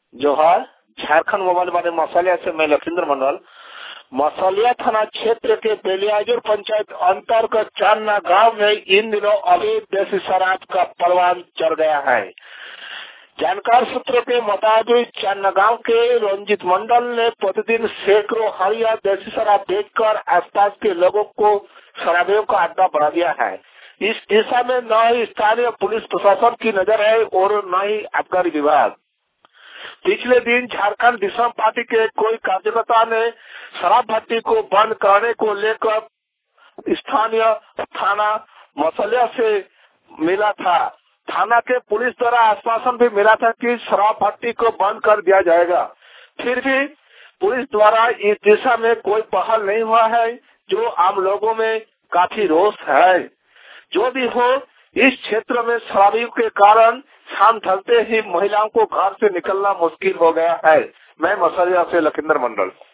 जोहार। झारखंड मोबाइल वाले मसालिया से मैं लखींद्र मंडल। मसालिया थाना क्षेत्र के बेलियाजुर पंचायत अंतर्गत चान्ना गांव में इन दिनों अवैध देसी शराब का परवान चढ़ गया है। जानकार सूत्रों के मुताबिक चान्ना गांव के रंजीत मंडल ने प्रतिदिन सैकड़ों हरिया देसी शराब बेचकर आसपास के लोगों को शराबियों का अड्डा बढ़ा दिया है। इस दिशा में न ही स्थानीय पुलिस प्रशासन की नजर है और न ही आबकारी विभाग। पिछले दिन झारखंड दिशम पार्टी के कोई कार्यकर्ता ने शराब भट्टी को बंद करने को लेकर स्थानीय थाना मसलिया से मिला था। थाना के पुलिस द्वारा आश्वासन भी मिला था कि शराब भट्टी को बंद कर दिया जाएगा। फिर भी पुलिस द्वारा इस दिशा में कोई पहल नहीं हुआ है, जो आम लोगों में काफी रोष है। जो भी हो, इस क्षेत्र में शराबियों के कारण शाम ढलते ही महिलाओं को घर से निकलना मुश्किल हो गया है। मैं मसलिया से लखींद्र मंडल।